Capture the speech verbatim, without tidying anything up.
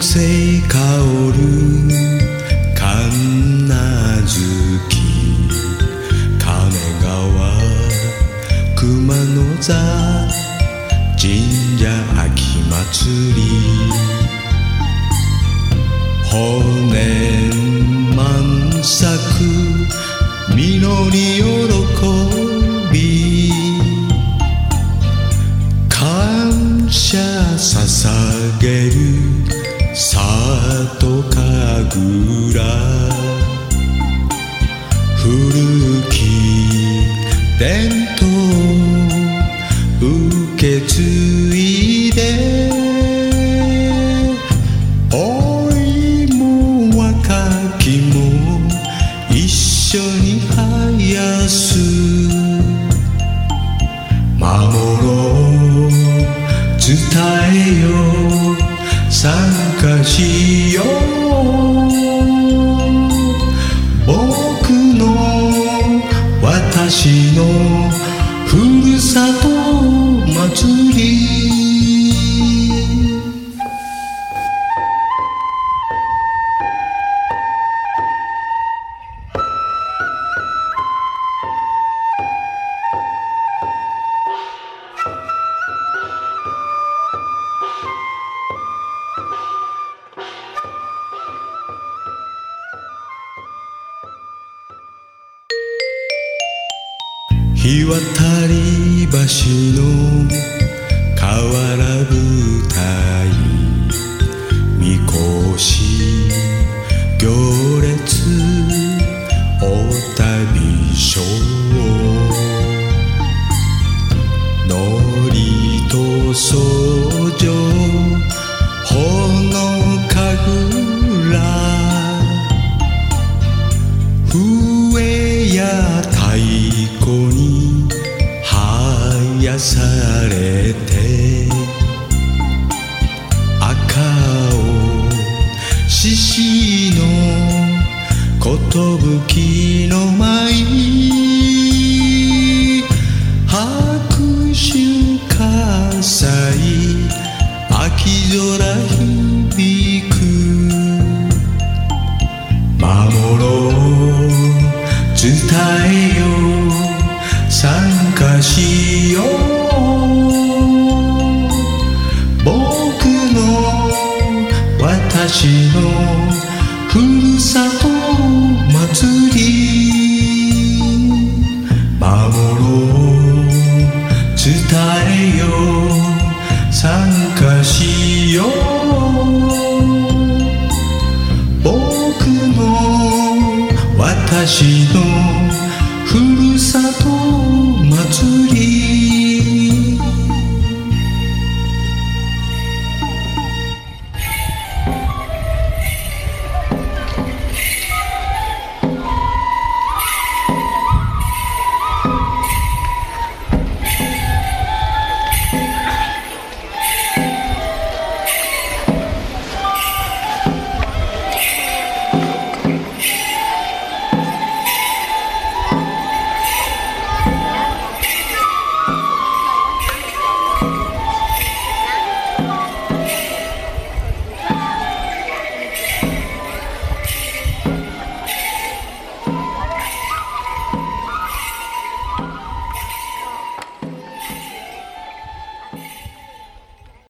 星香る神無月亀川熊野座神社秋祭り法然満作実り喜び感謝捧げる里神楽古き伝統受け継いで老いも若きも一緒に生やす守ろう伝えよう参加しよう僕の私のふるさと祭り日渡り橋の河原舞台みこし行列お旅所のりとそじょほのかぐら笛や太鼓にはやされて赤を獅子の寿の舞拍手喝采秋空響く守ろう伝えよう参加しよう僕の私のふるさと祭り守ろう伝えよう参加しよう僕の私のふるさと祭り